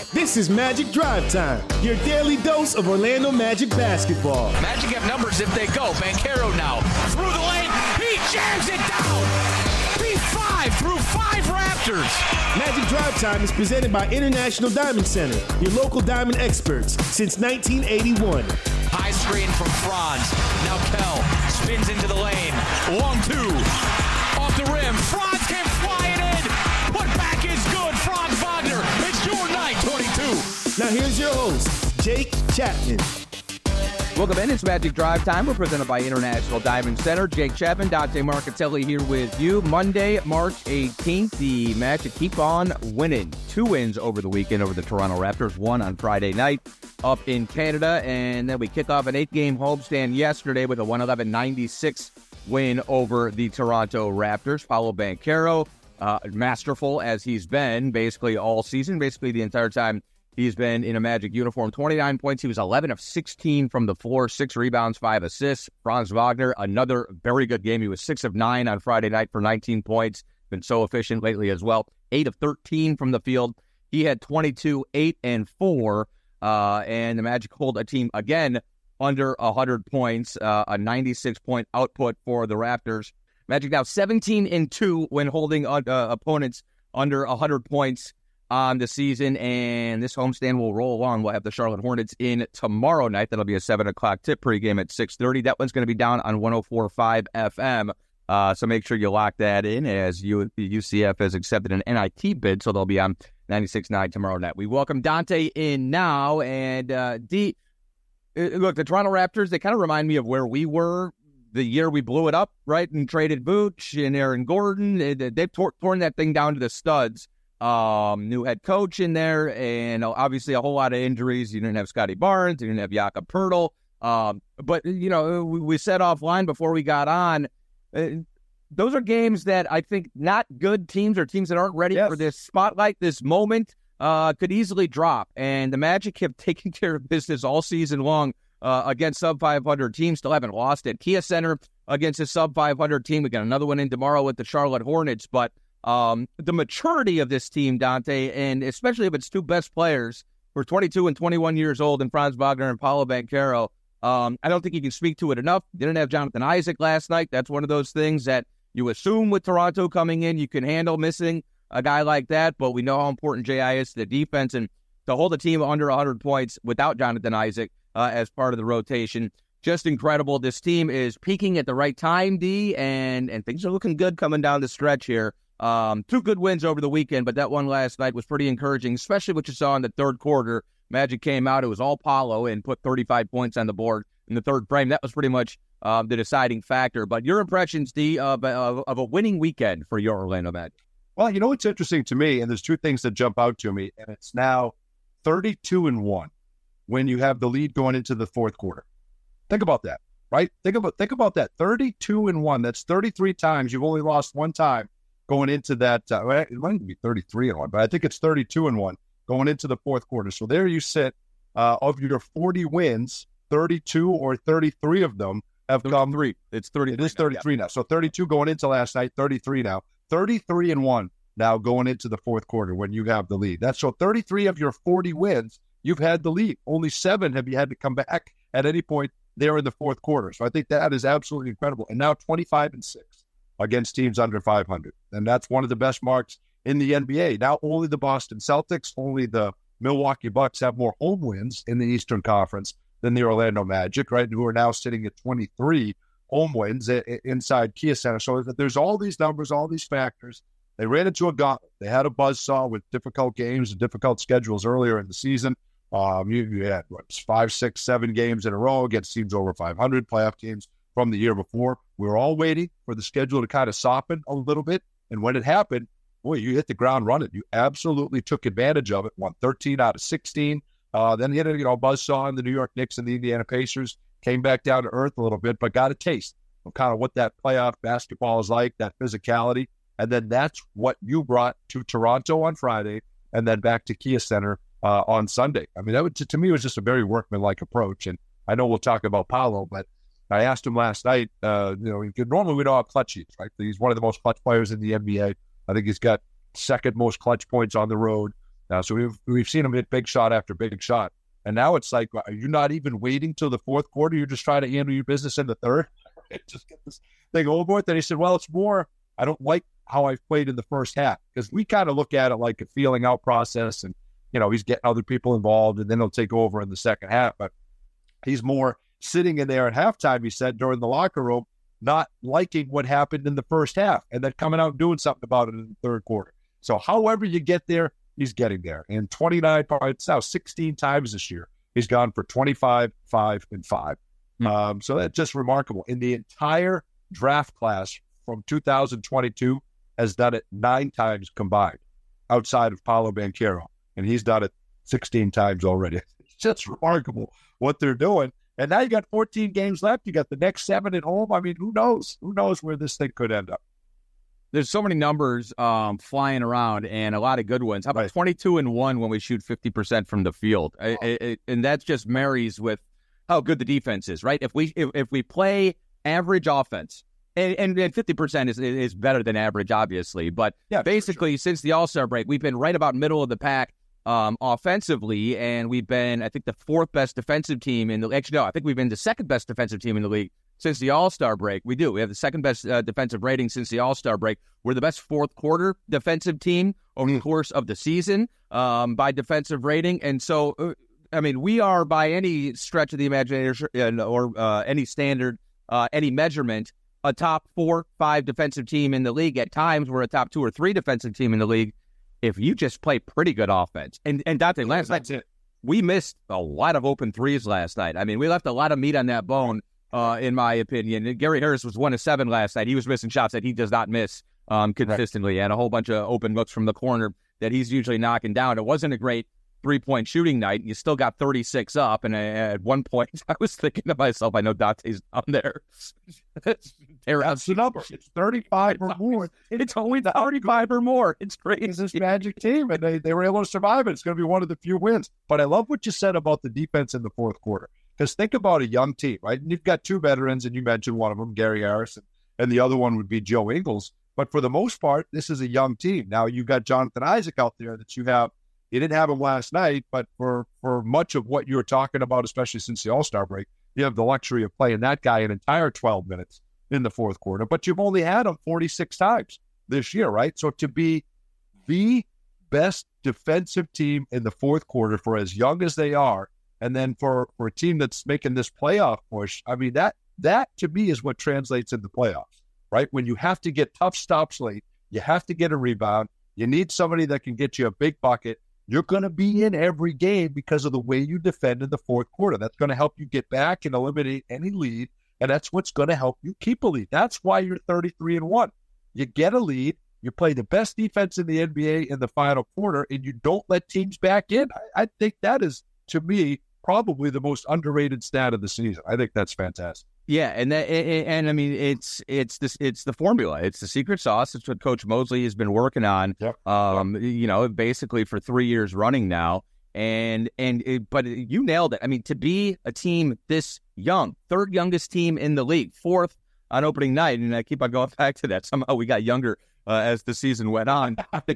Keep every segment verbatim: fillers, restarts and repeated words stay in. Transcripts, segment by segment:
This is Magic Drive Time, your daily dose of Orlando Magic basketball. Magic have numbers if they go. Banchero now through the lane. He jams it down. B five through five Raptors. Magic Drive Time is presented by International Diamond Center, your local diamond experts since nineteen eighty-one. High screen from Franz. Now Kell spins into the lane. Long two. Off the rim. Franz can fly it in. Put back is good. Franz Wagner. It's your night, twenty-two. Now here's your host, Jake Chapman. Welcome in. It's Magic Drive Time. We're presented by International Diamond Center. Jake Chapman, Dante Marcatelli here with you. Monday, March eighteenth, the Magic keep on winning. Two wins over the weekend over the Toronto Raptors. One on Friday night up in Canada. And then we kick off an eight-game homestand yesterday with a one eleven ninety-six win over the Toronto Raptors. Paolo Banchero, uh, masterful as he's been basically all season, basically the entire time he's been in a Magic uniform. twenty-nine points. He was eleven of sixteen from the floor, six rebounds, five assists. Franz Wagner, another very good game. He was six of nine on Friday night for nineteen points. Been so efficient lately as well. eight of thirteen from the field. He had twenty-two, eight, and four. Uh, and the Magic hold a team again under one hundred points, uh, a ninety-six point output for the Raptors. Magic now seventeen and two when holding uh, opponents under one hundred points on the season, and this homestand will roll along. We'll have the Charlotte Hornets in tomorrow night. That'll be a seven o'clock tip pregame at six thirty. That one's going to be down on one oh four point five F M, uh, so make sure you lock that in as U- UCF has accepted an N I T bid, so they'll be on ninety-six point nine tomorrow night. We welcome Dante in now, and uh, D, look, the Toronto Raptors, they kind of remind me of where we were the year we blew it up, right, and traded Vooch and Aaron Gordon. They, they've tor- torn that thing down to the studs. Um, new head coach in there, and obviously a whole lot of injuries. You didn't have Scotty Barnes, you didn't have Jakob Poeltl. Um, but, you know, we, we said offline before we got on, uh, those are games that I think not good teams or teams that aren't ready yes. for this spotlight, this moment, uh, could easily drop. And the Magic have taken care of business all season long uh, against sub five hundred teams. Still haven't lost at Kia Center against a sub five hundred team. We got another one in tomorrow with the Charlotte Hornets, but Um, the maturity of this team, Dante, and especially if its two best players who are twenty-two and twenty-one years old, and Franz Wagner and Paolo Banchero, um, I don't think you can speak to it enough. Didn't have Jonathan Isaac last night. That's one of those things that you assume with Toronto coming in, you can handle missing a guy like that, but we know how important J I is to the defense, and to hold a team under one hundred points without Jonathan Isaac uh, as part of the rotation, just incredible. This team is peaking at the right time, D, and, and things are looking good coming down the stretch here. Um, two good wins over the weekend, but that one last night was pretty encouraging, especially what you saw in the third quarter. Magic came out, it was all Paolo, and put thirty-five points on the board in the third frame. That was pretty much uh, the deciding factor. But your impressions, D, of, of, of a winning weekend for your Orlando Magic? Well, you know what's interesting to me, and there's two things that jump out to me, and it's now thirty-two and one when you have the lead going into the fourth quarter. Think about that, right? Think about think about that. thirty-two and one. That's thirty-three times. You've only lost one time going into that. Uh, well, it might be thirty-three and one, but I think it's thirty-two and one going into the fourth quarter. So there you sit. Uh, of your forty wins, thirty-two or thirty-three of them have come. Three. It's thirty. It is thirty-three now. now. So thirty-two going into last night, thirty-three now. thirty-three and one now going into the fourth quarter when you have the lead. That's so thirty-three of your forty wins, you've had the lead. Only seven have you had to come back at any point there in the fourth quarter. So I think that is absolutely incredible. And now twenty-five and six against teams under five hundred. And that's one of the best marks in the N B A. Now only the Boston Celtics, only the Milwaukee Bucks have more home wins in the Eastern Conference than the Orlando Magic, right? Who are now sitting at twenty-three home wins inside Kia Center. So there's all these numbers, all these factors. They ran into a gauntlet. They had a buzzsaw with difficult games and difficult schedules earlier in the season. Um, you, you had what, five, six, seven games in a row against teams over five hundred, playoff teams from the year before. We were all waiting for the schedule to kind of soften a little bit. And when it happened, boy, you hit the ground running. You absolutely took advantage of it. Won thirteen out of sixteen. Uh, then hit a you know, buzzsaw in the New York Knicks and the Indiana Pacers. Came back down to earth a little bit, but got a taste of kind of what that playoff basketball is like, that physicality. And then that's what you brought to Toronto on Friday and then back to Kia Center uh, on Sunday. I mean, that would, to me, was just a very workmanlike approach. And I know we'll talk about Paolo, but I asked him last night, uh, you know, normally we know how clutch he is, right? He's one of the most clutch players in the N B A. I think he's got second most clutch points on the road now. So we've we've seen him hit big shot after big shot. And now it's like, are you not even waiting till the fourth quarter? You're just trying to handle your business in the third? Just get this thing overboard. Then he said, well, it's more, I don't like how I've played in the first half, because we kind of look at it like a feeling out process, and, you know, he's getting other people involved and then he'll take over in the second half. But he's more sitting in there at halftime, he said, during the locker room, not liking what happened in the first half and then coming out and doing something about it in the third quarter. So however you get there, he's getting there. And twenty-nine, it's now sixteen times this year, he's gone for twenty-five, five, and five. Mm-hmm. Um, so that's just remarkable. In the entire draft class from two thousand twenty-two, has done it nine times combined, outside of Paolo Banchero. And he's done it sixteen times already. It's just remarkable what they're doing. And now you got fourteen games left. You got the next seven at home. I mean, who knows? Who knows where this thing could end up? There's so many numbers um, flying around and a lot of good ones. How about right. twenty-two and one when we shoot fifty percent from the field? Oh. I, I, and that just marries with how good the defense is, right? If we if, if we play average offense, and, and, and fifty percent is is better than average, obviously. But yeah, basically, sure. since the All-Star break, we've been right about middle of the pack um, offensively, and we've been, I think, the fourth best defensive team in the Actually, no, I think we've been the second best defensive team in the league since the All-Star break. We do. We have the second best uh, defensive rating since the All-Star break. We're the best fourth quarter defensive team over the course of the season um, by defensive rating. And so, uh, I mean, we are by any stretch of the imagination or uh, any standard, uh, any measurement, a top four, five defensive team in the league. At times, we're a top two or three defensive team in the league. If you just play pretty good offense. And, and Dante, last night, it. we missed a lot of open threes last night. I mean, we left a lot of meat on that bone. Uh, in my opinion, and Gary Harris was one of seven last night. He was missing shots that he does not miss um, consistently, right. and a whole bunch of open looks from the corner that he's usually knocking down. It wasn't a great three-point shooting night. You still got thirty-six up, and at one point, I was thinking to myself, I know Dante's on there. That's the number. It's thirty-five or more. It's only thirty-five or more. It's crazy. It's this Magic team, and they, they were able to survive it. It's going to be one of the few wins. But I love what you said about the defense in the fourth quarter. Because think about a young team, right? And you've got two veterans, and you mentioned one of them, Gary Harrison, and the other one would be Joe Ingles. But for the most part, this is a young team. Now, you've got Jonathan Isaac out there that you have. You didn't have him last night, but for, for much of what you were talking about, especially since the All-Star break, you have the luxury of playing that guy an entire twelve minutes in the fourth quarter. But you've only had him forty-six times this year, right? So to be the best defensive team in the fourth quarter for as young as they are, and then for, for a team that's making this playoff push, I mean, that that to me is what translates into playoffs, right? When you have to get tough stops late, you have to get a rebound, you need somebody that can get you a big bucket. You're going to be in every game because of the way you defend in the fourth quarter. That's going to help you get back and eliminate any lead, and that's what's going to help you keep a lead. That's why you're thirty-three and one. You get a lead, you play the best defense in the N B A in the final quarter, and you don't let teams back in. I, I think that is, to me, probably the most underrated stat of the season. I think that's fantastic. Yeah, and that, and, and I mean, it's it's this it's the formula. It's the secret sauce. It's what Coach Mosley has been working on. Yep. Um, you know, basically for three years running now. And and it, but you nailed it. I mean, to be a team this young, third youngest team in the league, fourth on opening night, and I keep on going back to that. Somehow we got younger uh, as the season went on.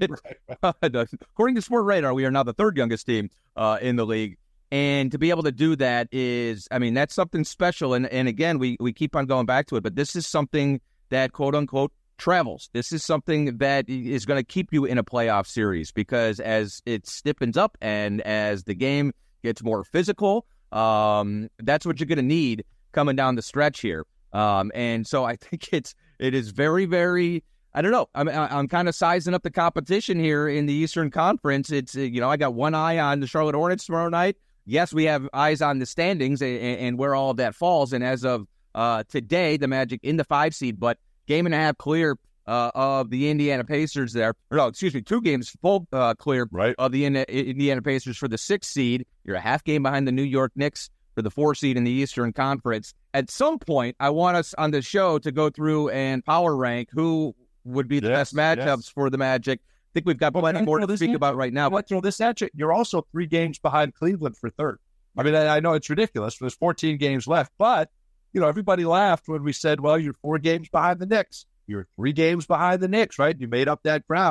According to Sport Radar, we are now the third youngest team uh, in the league. And to be able to do that is, I mean, that's something special. And and again, we, we keep on going back to it, but this is something that, quote unquote, travels. This is something that is going to keep you in a playoff series, because as it stiffens up and as the game gets more physical, um, that's what you're going to need coming down the stretch here. Um, and so I think it's it is very, very, I don't know. I'm I'm kind of sizing up the competition here in the Eastern Conference. It's, you know, I got one eye on the Charlotte Hornets tomorrow night. Yes, we have eyes on the standings and, and where all of that falls. And as of uh, today, the Magic in the five seed, but game and a half clear uh, of the Indiana Pacers there. Or no, excuse me, two games full uh, clear right. of the Indiana Pacers for the sixth seed. You're a half game behind the New York Knicks for the four seed in the Eastern Conference. At some point, I want us on the show to go through and power rank who would be the yes, best matchups yes. for the Magic. I think we've got plenty more to speak about right now. But throw this at you. You're also three games behind Cleveland for third. I mean, I, I know it's ridiculous. There's fourteen games left, but, you know, everybody laughed when we said, well, you're four games behind the Knicks. You're three games behind the Knicks, right? You made up that ground.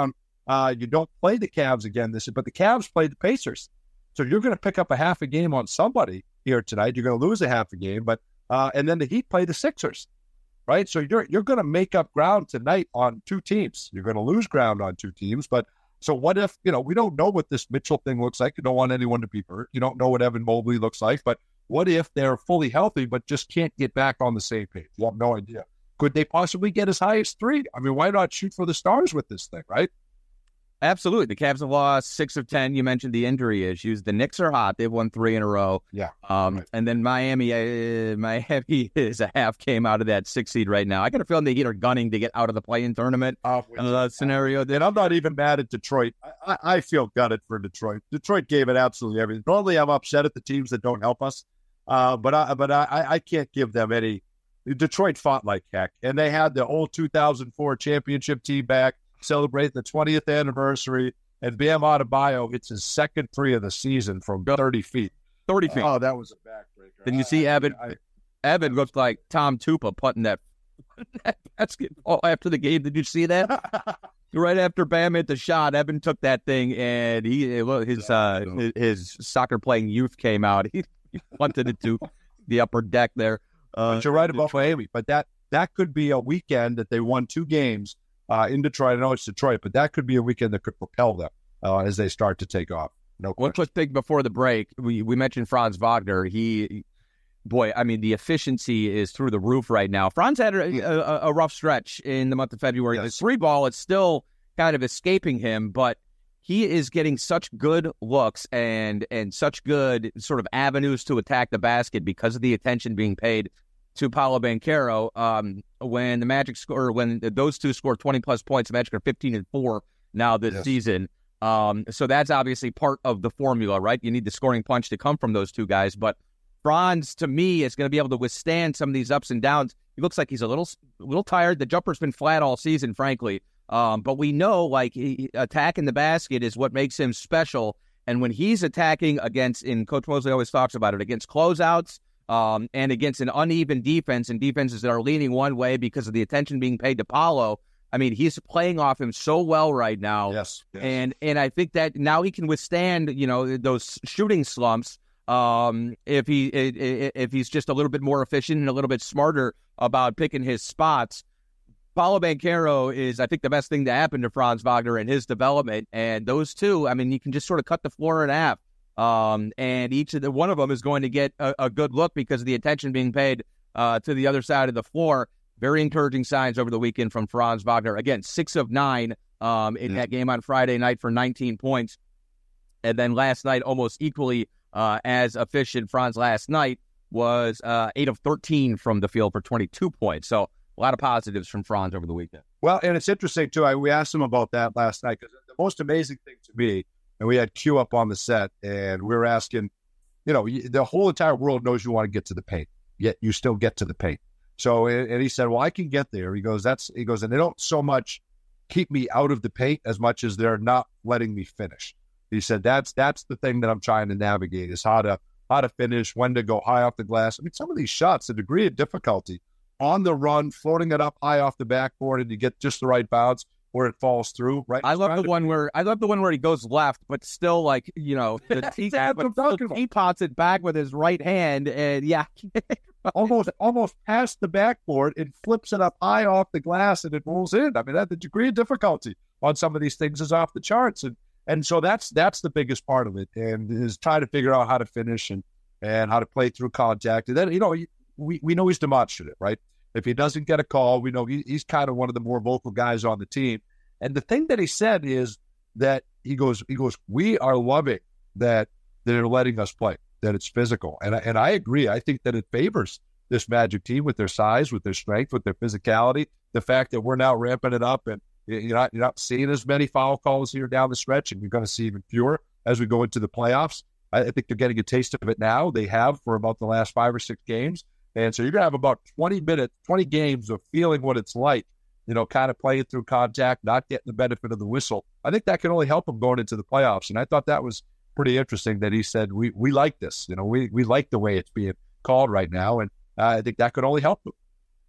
Uh, you don't play the Cavs again this year, but the Cavs played the Pacers. So you're going to pick up a half a game on somebody here tonight. You're going to lose a half a game, but uh, and then the Heat play the Sixers, right? So you're you're going to make up ground tonight on two teams. You're going to lose ground on two teams, but so what if, you know, we don't know what this Mitchell thing looks like. You don't want anyone to be hurt. You don't know what Evan Mobley looks like, but what if they're fully healthy but just can't get back on the same page? You have no idea. Could they possibly get as high as three? I mean, why not shoot for the stars with this thing, right? Absolutely. The Cavs have lost six of ten. You mentioned the injury issues. The Knicks are hot. They've won three in a row. Yeah. Um, right. And then Miami, uh, Miami is a half game out of that six seed right now. I got a feeling the Heat are gunning to get out of the play-in tournament uh, uh, scenario. And I'm not even mad at Detroit. I, I, I feel gutted for Detroit. Detroit gave it absolutely everything. Normally, I'm upset at the teams that don't help us, uh, but I, but I, I can't give them any. Detroit fought like heck, and they had the old two thousand four championship team back, celebrating the twentieth anniversary, and Bam Adebayo hits his second three of the season from thirty feet. thirty feet. Oh, that was a backbreaker. Did you see I, Evan? I, I, Evan looked like Tom Tupa putting that, that basketball after the game. Did you see that? Right after Bam hit the shot, Evan took that thing, and he his uh, his soccer playing youth came out. He, he punted it to the upper deck there. Uh, but you're right about Miami, but that that could be a weekend that they won two games uh, in Detroit. I know it's Detroit, but that could be a weekend that could propel them uh, as they start to take off. No question. One quick thing before the break, we we mentioned Franz Wagner. He, boy, I mean, the efficiency is through the roof right now. Franz had a, a, a rough stretch in the month of February. Yes. The three ball is still kind of escaping him, but he is getting such good looks and and such good sort of avenues to attack the basket because of the attention being paid to Paolo Banchero. Um, when the Magic score, when those two score twenty plus points, the Magic are fifteen and four now this yes. season. Um, so that's obviously part of the formula, right? You need the scoring punch to come from those two guys. But Franz, to me, is going to be able to withstand some of these ups and downs. He looks like he's a little, a little tired. The jumper's been flat all season, frankly. Um, but we know, like, he, attacking the basket is what makes him special. And when he's attacking against, and Coach Mosley always talks about it, against closeouts um, and against an uneven defense and defenses that are leaning one way because of the attention being paid to Paolo, I mean, he's playing off him so well right now. Yes, yes. And and I think that now he can withstand, you know, those shooting slumps um, if he if he's just a little bit more efficient and a little bit smarter about picking his spots. Paolo Banchero is, I think, the best thing to happen to Franz Wagner in his development. And those two, I mean, you can just sort of cut the floor in half. Um, and each of the one of them is going to get a, a good look because of the attention being paid uh, to the other side of the floor. Very encouraging signs over the weekend from Franz Wagner. Again, six of nine um, in yeah. that game on Friday night for nineteen points. And then last night, almost equally uh, as efficient. Franz last night was uh, eight of thirteen from the field for twenty-two points. So a lot of positives from Franz over the weekend. Well, and it's interesting, too. I, we asked him about that last night because the most amazing thing to me, and we had Q up on the set, and we were asking, you know, the whole entire world knows you want to get to the paint, yet you still get to the paint. So, and he said, well, I can get there. He goes, that's, he goes, and they don't so much keep me out of the paint as much as they're not letting me finish. He said, that's, that's the thing that I'm trying to navigate is how to, how to finish, when to go high off the glass. I mean, some of these shots, the degree of difficulty on the run, floating it up high off the backboard and you get just the right bounce where it falls through. Right. I love the one where, I love the one where he goes left, but still like, you know, the he, but he pots it back with his right hand and yeah. almost almost past the backboard and flips it up high off the glass and it rolls in. I mean, that the degree of difficulty on some of these things is off the charts. And and so that's that's the biggest part of it, and is trying to figure out how to finish and, and how to play through contact. And then, you know, we, we know he's demonstrative, right? If he doesn't get a call, we know he, he's kind of one of the more vocal guys on the team. And the thing that he said is that he goes, he goes, we are loving that they're letting us play, that it's physical. And I, and I agree. I think that it favors this Magic team with their size, with their strength, with their physicality. The fact that we're now ramping it up and you're not, you're not seeing as many foul calls here down the stretch, and you're going to see even fewer as we go into the playoffs. I, I think they're getting a taste of it now. They have for about the last five or six games. And so you're going to have about twenty minutes, twenty games of feeling what it's like, you know, kind of playing through contact, not getting the benefit of the whistle. I think that can only help them going into the playoffs. And I thought that was pretty interesting that he said, we we like this. You know, we, we like the way it's being called right now. And uh, I think that could only help them.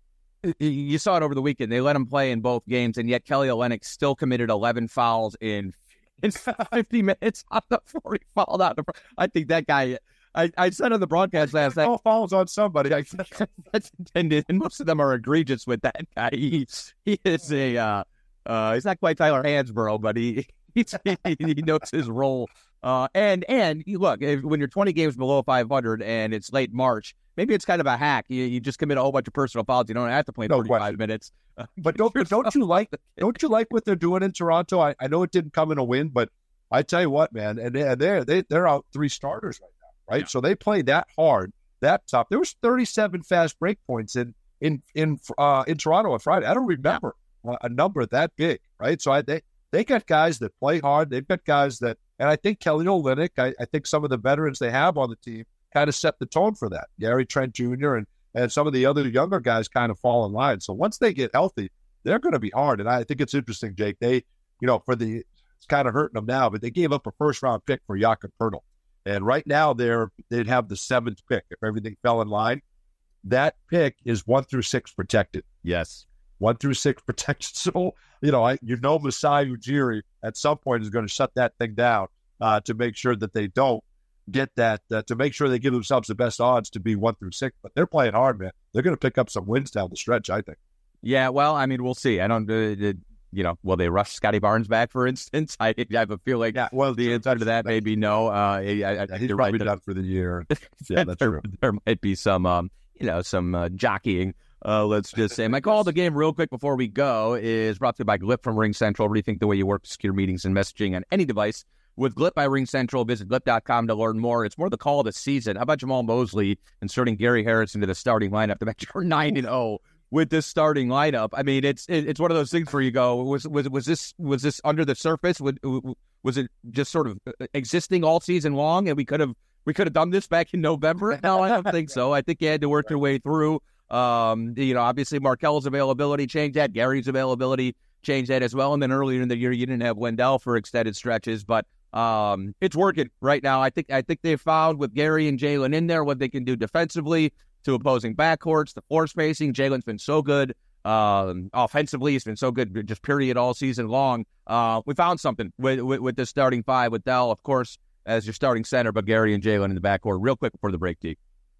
you saw it over the weekend. They let him play in both games, and yet Kelly Olynyk still committed eleven fouls in, in fifty minutes on the floor. He fouled out. The, I think that guy, I, I said on the broadcast last night. All fouls on somebody. I think. That's intended, and most of them are egregious with that guy. He, he is a, uh, uh, he's not quite Tyler Hansborough, but he, he's, he, he knows his role. Uh, and, and look, if, when you're twenty games below five hundred and it's late March, maybe it's kind of a hack. You, you just commit a whole bunch of personal fouls. You don't have to play no thirty-five question. minutes. Uh, but don't don't you like don't you like what they're doing in Toronto? I, I know it didn't come in a win, but I tell you what, man, and they, they're they, they're out three starters right now, right? Yeah. So they play that hard, that tough. There was thirty-seven fast break points in in in uh, in Toronto on Friday. I don't remember yeah. a number that big, right? So I, they they got guys that play hard. They've got guys that, and I think Kelly Olynyk, I, I think some of the veterans they have on the team kind of set the tone for that. Gary Trent Junior and, and some of the other younger guys kind of fall in line. So once they get healthy, they're going to be hard. And I think it's interesting, Jake. They, you know, for the, it's kind of hurting them now, but they gave up a first round pick for Jakob Poeltl. And right now they're, they'd have the seventh pick if everything fell in line. That pick is one through six protected. Yes. One through six protected. So, you know, I, you know, Masai Ujiri at some point is going to shut that thing down uh, to make sure that they don't get that, uh, to make sure they give themselves the best odds to be one through six. But they're playing hard, man. They're going to pick up some wins down the stretch, I think. Yeah, well, I mean, we'll see. I don't, uh, you know, will they rush Scotty Barnes back, for instance? I, I have a feel like yeah, well, the answer to that may be no. Uh, I, I, yeah, he's probably right done for the year. Yeah, that's there, true. There might be some, um, you know, some uh, jockeying. Uh, let's just say. My call of the game real quick before we go is brought to you by Glip from Ring Central. Rethink the way you work, secure meetings and messaging on any device. With Glip by Ring Central, visit glip dot com to learn more. It's more the call of the season. How about Jamal Mosley inserting Gary Harris into the starting lineup to make sure nine and oh with this starting lineup? I mean, it's it's one of those things where you go, was was was this was this under the surface? Was, was it just sort of existing all season long, and we could have we could have done this back in November? No, I don't think so. I think you had to work your way through. Um, you know, obviously Markel's availability changed that. Gary's availability changed that as well. And then earlier in the year, you didn't have Wendell for extended stretches, but um, it's working right now. I think I think they've found with Gary and Jalen in there what they can do defensively to opposing backcourts, the floor spacing. Jalen's been so good. Um, offensively, he's been so good, just period, all season long. Uh, we found something with, with, with this starting five with Dell, of course, as your starting center, but Gary and Jalen in the backcourt. Real quick before the break, D.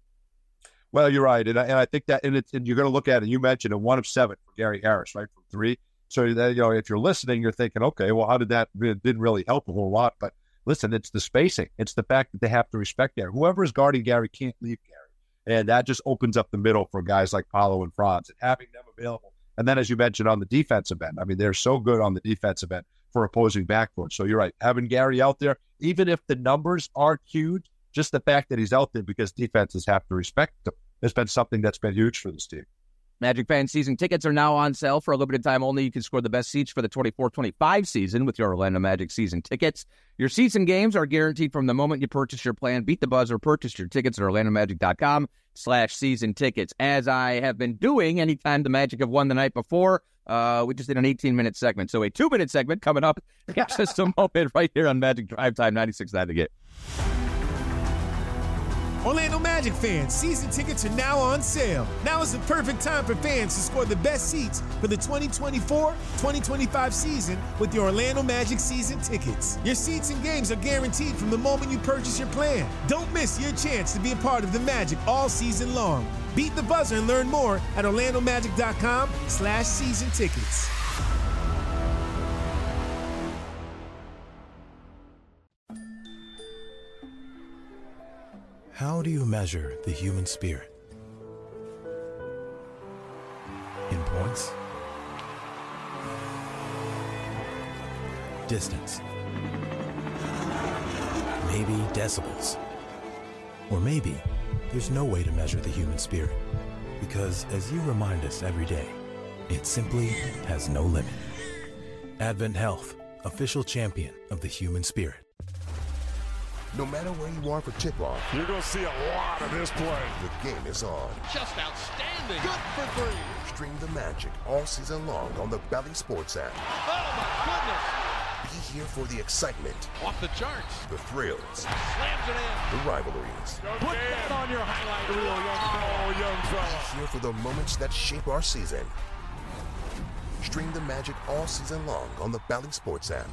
Well, you're right, and I, and I think that, and, it's, and you're going to look at it. You mentioned a one of seven for Gary Harris, right, from three. So that, you know, if you're listening, you're thinking, okay, well, how did that? It didn't really help a whole lot. But listen, it's the spacing. It's the fact that they have to respect Gary. Whoever is guarding Gary can't leave Gary, and that just opens up the middle for guys like Paolo and Franz, and having them available. And then, as you mentioned, on the defensive end, I mean, they're so good on the defensive end for opposing backcourt. So you're right, having Gary out there, even if the numbers aren't huge, just the fact that he's out there because defenses have to respect him has been something that's been huge for this team. Magic fan season tickets are now on sale for a limited time only. You can score the best seats for the twenty-four twenty-five season with your Orlando Magic season tickets. Your season games are guaranteed from the moment you purchase your plan. Beat the buzzer. Purchase your tickets at orlando magic dot com slash season tickets. As I have been doing anytime the Magic have won the night before, uh, we just did an eighteen-minute segment. So a two-minute segment coming up in just a moment right here on Magic Drive Time ninety-six point nine The Game. Orlando Magic fans, season tickets are now on sale. Now is the perfect time for fans to score the best seats for the twenty twenty-four twenty twenty-five season with your Orlando Magic season tickets. Your seats and games are guaranteed from the moment you purchase your plan. Don't miss your chance to be a part of the Magic all season long. Beat the buzzer and learn more at orlando magic dot com slash season tickets. How do you measure the human spirit? In points? Distance? Maybe decibels? Or maybe there's no way to measure the human spirit, because as you remind us every day, it simply has no limit. Advent Health, official champion of the human spirit. No matter where you are for tip-off, you're going to see a lot of this play. The game is on. Just outstanding. Good for three. Stream the Magic all season long on the Bally Sports app. Oh, my goodness. Be here for the excitement, Off the charts. the thrills, Slams it in. the rivalries. Put that on your highlight reel, young fella. Oh, young fella. Here for the moments that shape our season. Stream the Magic all season long on the Bally Sports app.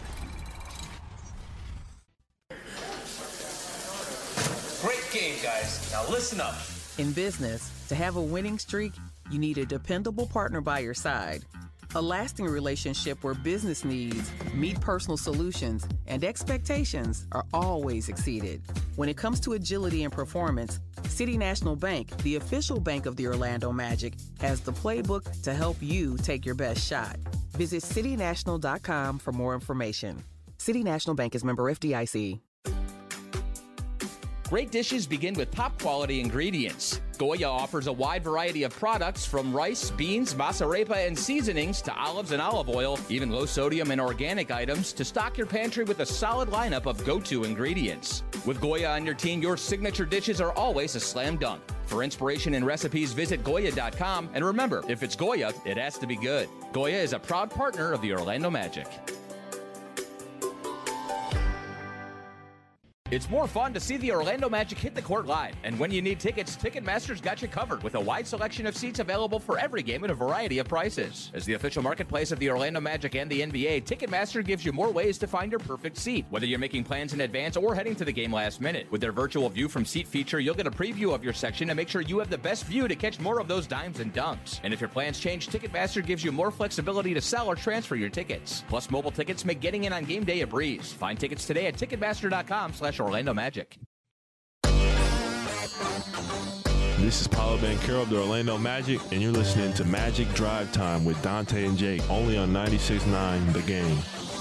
Great game, guys. Now listen up. In business, to have a winning streak, you need a dependable partner by your side. A lasting relationship where business needs meet personal solutions and expectations are always exceeded. When it comes to agility and performance, City National Bank, the official bank of the Orlando Magic, has the playbook to help you take your best shot. Visit city national dot com for more information. City National Bank is member F D I C. Great dishes begin with top-quality ingredients. Goya offers a wide variety of products from rice, beans, masarepa, and seasonings to olives and olive oil, even low-sodium and organic items to stock your pantry with a solid lineup of go-to ingredients. With Goya on your team, your signature dishes are always a slam dunk. For inspiration and recipes, visit Goya dot com. And remember, if it's Goya, it has to be good. Goya is a proud partner of the Orlando Magic. It's more fun to see the Orlando Magic hit the court live. And when you need tickets, Ticketmaster's got you covered with a wide selection of seats available for every game at a variety of prices. As the official marketplace of the Orlando Magic and the N B A, Ticketmaster gives you more ways to find your perfect seat, whether you're making plans in advance or heading to the game last minute. With their virtual view from seat feature, you'll get a preview of your section and make sure you have the best view to catch more of those dimes and dunks. And if your plans change, Ticketmaster gives you more flexibility to sell or transfer your tickets. Plus, mobile tickets make getting in on game day a breeze. Find tickets today at Ticketmaster dot com slash Orlando Magic. This is Paolo Banchero of the Orlando Magic, and you're listening to Magic Drive Time with Dante and Jake, only on ninety-six point nine The Game.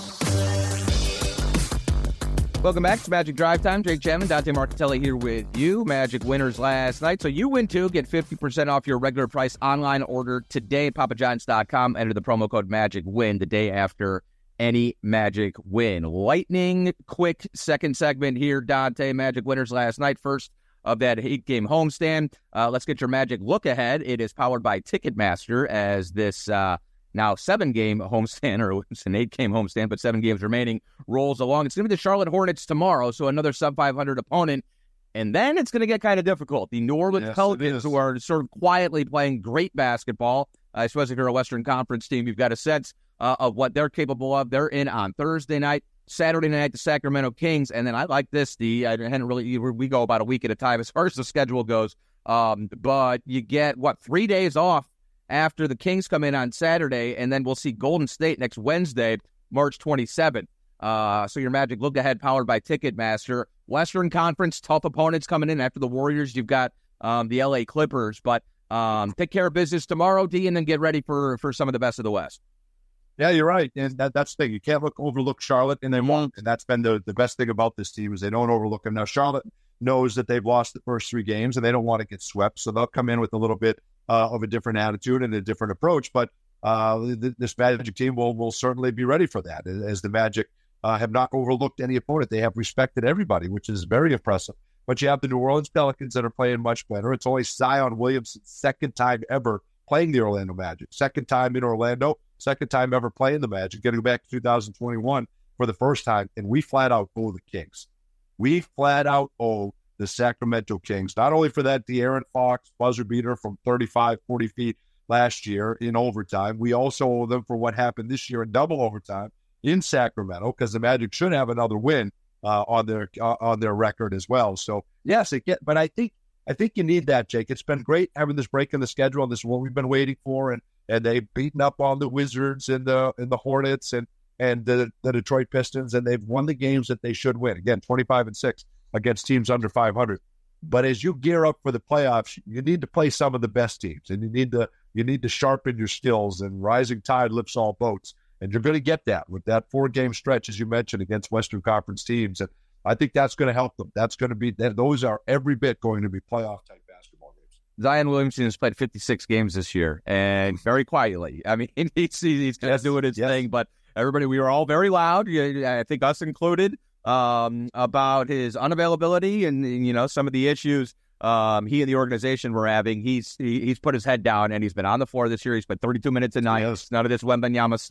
Welcome back to Magic Drive Time. Jake Chapman, Dante Marcatelli here with you. Magic winners last night. So you win too. Get fifty percent off your regular price online order today at Papa John's dot com. Enter the promo code MAGICWIN the day after any Magic win. Lightning quick second segment here, Dante. Magic winners last night. First of that eight-game homestand. Uh, let's get your Magic look ahead. It is powered by Ticketmaster as this uh, now seven-game homestand, or it's an eight-game homestand, but seven games remaining, rolls along. It's going to be the Charlotte Hornets tomorrow, so another sub five hundred opponent. And then it's going to get kind of difficult. The New Orleans yes, Pelicans, who are sort of quietly playing great basketball, uh, especially if you're a Western Conference team, you've got a sense Uh, of what they're capable of. They're in on Thursday night, Saturday night, the Sacramento Kings, and then I like this. The I hadn't really we go about a week at a time as far as the schedule goes. Um, but you get what three days off after the Kings come in on Saturday, and then we'll see Golden State next Wednesday, March twenty-seventh. Uh, so your Magic look ahead, powered by Ticketmaster. Western Conference tough opponents coming in after the Warriors. You've got um, the L A Clippers, but um, take care of business tomorrow, D, and then get ready for for some of the best of the West. Yeah, you're right. And that, that's the thing. You can't look overlook Charlotte, and they won't. And that's been the, the best thing about this team is they don't overlook them. Now, Charlotte knows that they've lost the first three games, and they don't want to get swept. So they'll come in with a little bit uh, of a different attitude and a different approach. But uh, th- this Magic team will will certainly be ready for that, as the Magic uh, have not overlooked any opponent. They have respected everybody, which is very impressive. But you have the New Orleans Pelicans that are playing much better. It's only Zion Williamson's second time ever playing the Orlando Magic. Second time in Orlando. Second time ever playing the Magic, getting back to two thousand twenty-one for the first time, and we flat out owe the Kings. We flat out owe the Sacramento Kings, not only for that De'Aaron Fox buzzer beater from thirty-five, forty feet last year in overtime, we also owe them for what happened this year in double overtime in Sacramento, because the Magic should have another win uh, on their uh, on their record as well. So yes, it get, but I think I think you need that, Jake. It's been great having this break in the schedule, and this is what we've been waiting for, and. And they've beaten up on the Wizards and the and the Hornets and and the, the Detroit Pistons, and they've won the games that they should win. Again, twenty-five and six against teams under five hundred. But as you gear up for the playoffs, you need to play some of the best teams, and you need to you need to sharpen your skills. And rising tide lifts all boats, and you're going to get that with that four game stretch, as you mentioned, against Western Conference teams. And I think that's going to help them. That's going to be those are every bit going to be playoff type basketball games. Zion Williamson has played fifty-six games this year, and very quietly. I mean, he's, he's kind of doing his yes. thing, but everybody, we were all very loud, I think us included, um, about his unavailability and, you know, some of the issues um, he and the organization were having. He's he, he's put his head down, and he's been on the floor this year. He's played thirty-two minutes a night. Yes. None of this Wembanyama stuff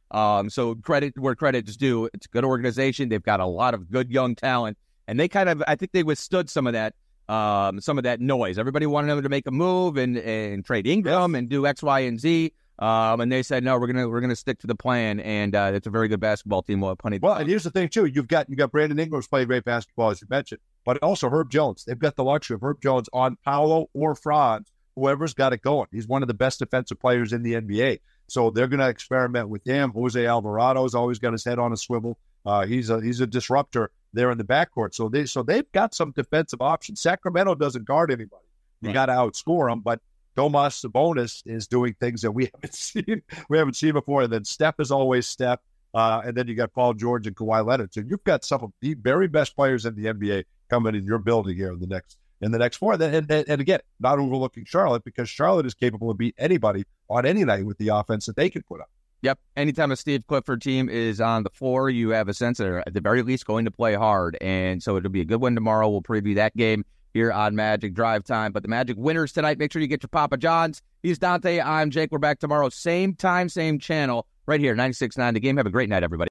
Um, so credit where credit is due. It's a good organization. They've got a lot of good young talent, and they kind of, I think they withstood some of that, um, some of that noise. Everybody wanted them to make a move and, and trade Ingram and do X, Y, and Z. Um, and they said, no, we're gonna we're gonna stick to the plan, and uh, it's a very good basketball team. Well, plenty. Well, and here's the thing too: you've got you got Brandon Ingram's playing great basketball, as you mentioned, but also Herb Jones. They've got the luxury of Herb Jones on Paolo or Franz, whoever's got it going. He's one of the best defensive players in the N B A, so they're going to experiment with him. Jose Alvarado's always got his head on a swivel. Uh, he's a he's a disruptor there in the backcourt. So they so they've got some defensive options. Sacramento doesn't guard anybody. You right. got to outscore them, but Domas Sabonis is doing things that we haven't seen we haven't seen before. And then Steph is always Steph. Uh, and then you got Paul George and Kawhi Leonard. So you've got some of the very best players in the N B A coming in your building here in the next in the next four. And, and, and again, not overlooking Charlotte, because Charlotte is capable of beating anybody on any night with the offense that they can put up. Yep. Anytime a Steve Clifford team is on the floor, you have a sense they're at the very least going to play hard. And so it'll be a good one tomorrow. We'll preview that game here on Magic Drive Time. But the Magic winners tonight, make sure you get your Papa John's. He's Dante. I'm Jake. We're back tomorrow. Same time, same channel, right here, ninety-six point nine The Game. Have a great night, everybody.